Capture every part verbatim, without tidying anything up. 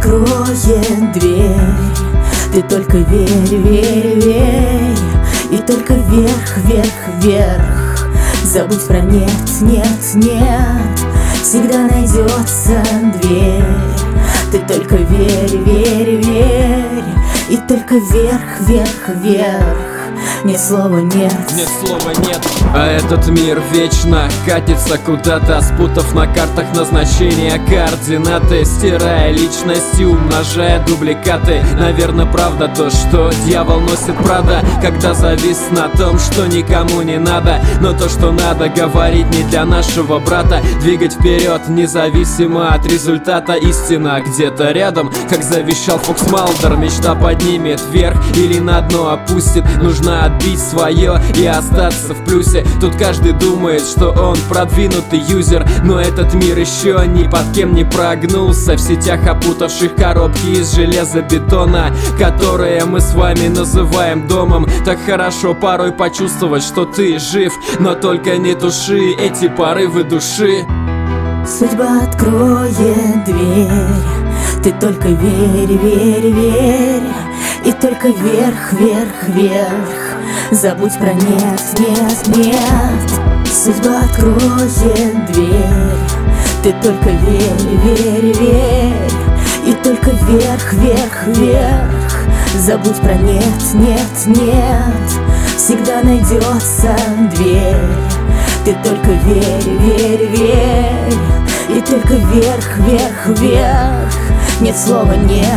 откроет дверь. Ты только верь, верь, верь. И только вверх, вверх, вверх. Забудь про нет, нет, нет. Всегда найдется дверь. Ты только верь, верь, верь. И только вверх, вверх, вверх. Ни слова нет, нет слова нет. А этот мир вечно катится куда-то, спутав на картах назначения координаты, стирая личности, умножая дубликаты. Наверное, правда то, что дьявол носит Прада, когда завис на том, что никому не надо. Но то, что надо, говорить не для нашего брата. Двигать вперед, независимо от результата. Истина где-то рядом, как завещал Фокс Малдер. Мечта поднимет вверх или на дно опустит. Нужно отбить свое и остаться в плюсе. Тут каждый думает, что он продвинутый юзер, но этот мир еще ни под кем не прогнулся. В сетях, опутавших коробки из железобетона, которые мы с вами называем домом. Так хорошо порой почувствовать, что ты жив, но только не туши эти порывы души. Судьба откроет дверь. Ты только верь, верь, верь. И только вверх, вверх, вверх. Забудь про нет, нет, нет. Судьба откроет дверь. Ты только верь, верь, верь. И только вверх, вверх, вверх. Забудь про нет, нет, нет. Всегда найдется дверь. Ты только верь, верь, верь. И только вверх, вверх, вверх. Нет слова нет.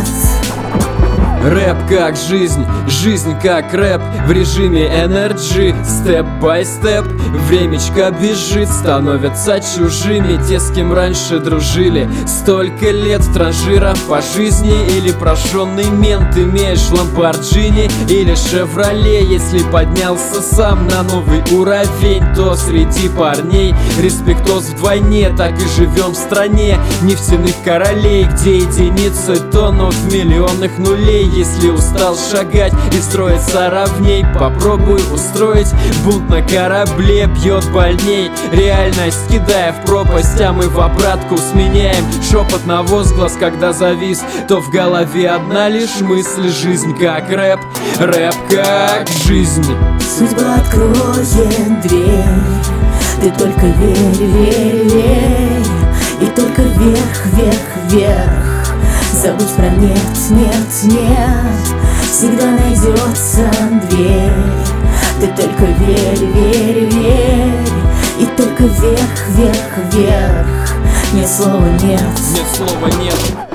Рэп как жизнь, жизнь как рэп. В режиме энерджи, степ-бай-степ. Времечко бежит, становятся чужими те, с кем раньше дружили. Столько лет транжиров по жизни. Или прожженный мент, имеешь ламборджини или шевроле. Если поднялся сам на новый уровень, то среди парней респектос вдвойне. Так и живем в стране нефтяных королей, где единицы тонут в миллионных нулей. Если устал шагать и строиться ровней, попробуй устроить бунт на корабле. Бьет больней реальность, кидая в пропасть, а мы в обратку сменяем шепот на возглас. Когда завис, то в голове одна лишь мысль: жизнь как рэп, рэп как жизнь. Судьба откроет дверь. Ты только верь, верь, верь. И только вверх, вверх, вверх. Забудь про нет, нет, нет. Всегда найдется дверь. Ты только верь, верь, верь. И только вверх, вверх, вверх. Нет слова нет, нет слова нет.